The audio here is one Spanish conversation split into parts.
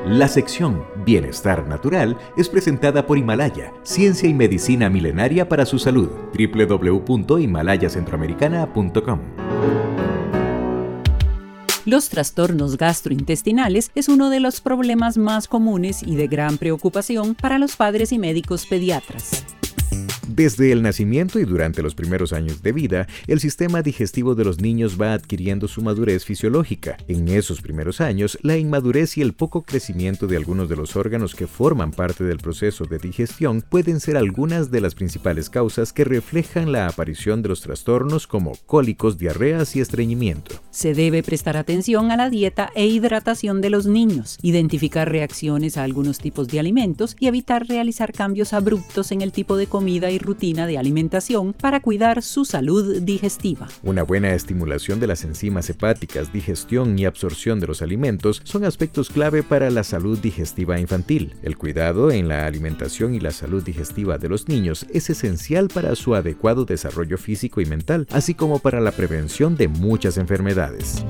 La sección Bienestar Natural es presentada por Himalaya, ciencia y medicina milenaria para su salud. www.himalayacentroamericana.com. Los trastornos gastrointestinales es uno de los problemas más comunes y de gran preocupación para los padres y médicos pediatras. Desde el nacimiento y durante los primeros años de vida, el sistema digestivo de los niños va adquiriendo su madurez fisiológica. En esos primeros años, la inmadurez y el poco crecimiento de algunos de los órganos que forman parte del proceso de digestión pueden ser algunas de las principales causas que reflejan la aparición de los trastornos como cólicos, diarreas y estreñimiento. Se debe prestar atención a la dieta e hidratación de los niños, identificar reacciones a algunos tipos de alimentos y evitar realizar cambios abruptos en el tipo de comida y rutina de alimentación para cuidar su salud digestiva. Una buena estimulación de las enzimas hepáticas, digestión y absorción de los alimentos son aspectos clave para la salud digestiva infantil. El cuidado en la alimentación y la salud digestiva de los niños es esencial para su adecuado desarrollo físico y mental, así como para la prevención de muchas enfermedades.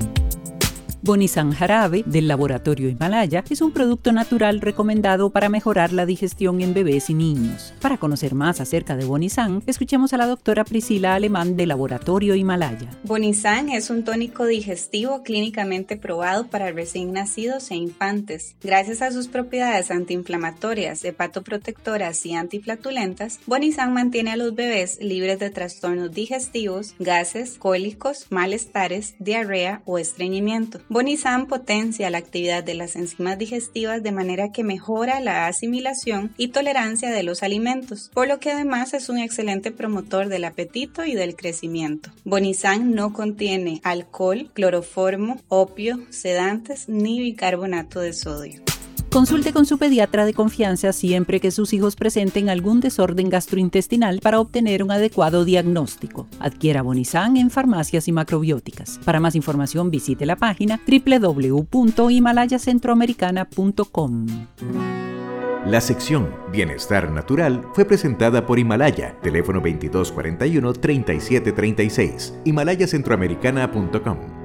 Bonisan Jarabe, del laboratorio Himalaya, es un producto natural recomendado para mejorar la digestión en bebés y niños. Para conocer más acerca de Bonisan, escuchemos a la doctora Priscila Alemán, del laboratorio Himalaya. Bonisan es un tónico digestivo clínicamente probado para recién nacidos e infantes. Gracias a sus propiedades antiinflamatorias, hepatoprotectoras y antiflatulentas, Bonisan mantiene a los bebés libres de trastornos digestivos, gases, cólicos, malestares, diarrea o estreñimiento. Bonisan potencia la actividad de las enzimas digestivas de manera que mejora la asimilación y tolerancia de los alimentos, por lo que además es un excelente promotor del apetito y del crecimiento. Bonisan no contiene alcohol, cloroformo, opio, sedantes ni bicarbonato de sodio. Consulte con su pediatra de confianza siempre que sus hijos presenten algún desorden gastrointestinal para obtener un adecuado diagnóstico. Adquiera Bonisan en farmacias y macrobióticas. Para más información visite la página www.himalayacentroamericana.com. La sección Bienestar Natural fue presentada por Himalaya, teléfono 2241-3736, himalayacentroamericana.com.